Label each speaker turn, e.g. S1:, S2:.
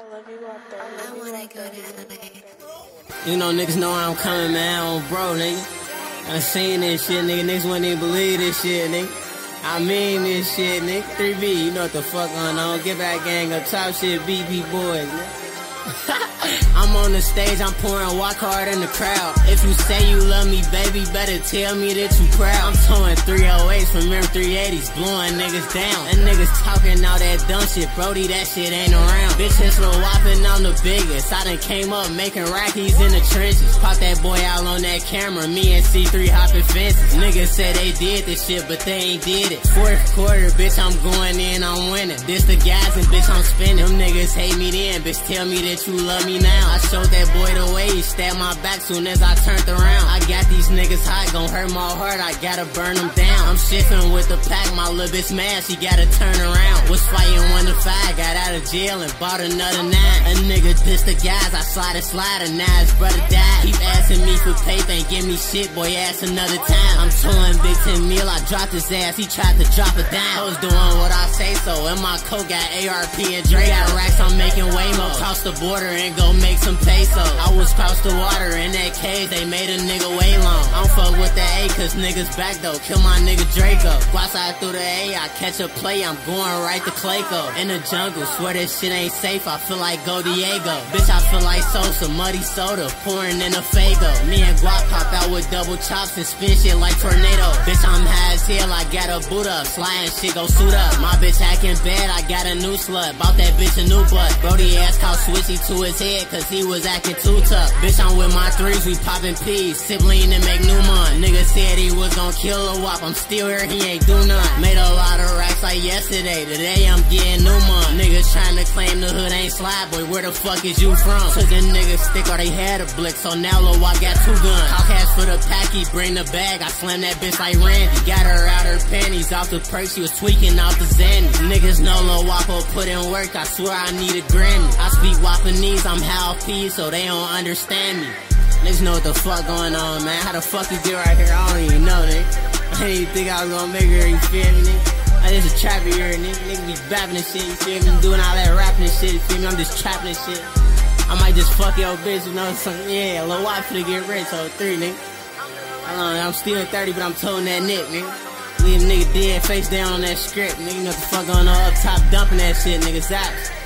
S1: I love you out there.
S2: I wanna go to LA.
S3: You know niggas know I'm coming, man, on bro, nigga. I seen this shit, nigga. Niggas wouldn't even believe this shit, nigga. I mean this shit, nigga. 3B, you know what the fuck going on. Get back, gang, up top shit, BB boys, nigga. I'm on the stage, I'm pouring walk hard in the crowd. If you say you love me, baby, better tell me that you proud. I'm towing 308s from them 380s, blowing niggas down. And niggas talking all that dumb shit, Brody, that shit ain't around. Bitch, it's Lil Whoppin', I'm the biggest. I done came up making Rockies in the trenches. Pop that boy out on that camera, me and C3 hopping fences. Niggas said they did this shit, but they ain't did it. Fourth quarter, bitch, I'm going in, I'm winning. This the guys and bitch, I'm spinning. Them niggas hate me then, bitch, tell me that you love me now. I showed that boy the way, he stabbed my back soon as I turned around. I got these niggas hot, gon' hurt my heart, I gotta burn them down. I'm shifting with the pack, my little bitch mad, she gotta turn around. Was fighting 1 to 5, got out of jail and bought another 9. A nigga dissed the guys, I slide and now his brother died. Keep asking me for paper, ain't give me shit, boy, ask another time. I'm towing Big 10 meal, I dropped his ass, he tried to drop it down. I was doing what I say so, and my coat got ARP and Dre got racks, I'm making way more. Cross the border and go make some pesos. I was cross the water in that cage, they made a nigga way long. I don't fuck with the A, cause niggas back though, kill my nigga Draco. Outside through the A, I catch a play, I'm going right to Clayco. In the jungle, swear this shit ain't safe, I feel like Go Diego. Bitch, I feel like Sosa, muddy soda, pouring in a Fago. Me and Guap pop out with double chops and spin shit like tornado. Bitch, I'm high as hell, I got a boot up, sliding shit go suit up. My bitch acting bad, I got a new slut, bought that bitch a new butt. Brody ass caught switchy to his head, cause he was acting too tough. Bitch, I'm with my threes, we poppin' peas, sip lean and make new money. Nigga said he was gon' kill a wop, I'm still here, he ain't do none. Made a lot of racks like yesterday, today I'm getting new money. Niggas tryna claim the hood ain't slide, boy, where the fuck is you from? Took a nigga stick or they had a blick, so now Lil Wop got 2 guns. Call cash for the pack, he bring the bag, I slam that bitch like Randy. Got her out her panties, off the perk, she was tweaking off the Xannies. Niggas know Lil Wop will put in work, I swear I need a Grammy. I speak Wapanese, I'm half P, so they don't understand me. Niggas know what the fuck going on, man. How the fuck you get right here? I don't even know, nigga. I didn't even think I was gonna make her, you feel me, nigga? I just a trapper here, nigga. Nigga be bapping and shit, you feel me? I'm doing all that rapping and shit, you feel me? I'm just trapping and shit. I might just fuck your bitch, you know, some, yeah, Lil Wop finna get rich, so 3, nigga. I don't know, I'm still 30, but I'm toting that Nick, nigga. Leave a nigga dead face down on that script, nigga. You know what the fuck going on up top, dumping that shit, nigga. Zaps.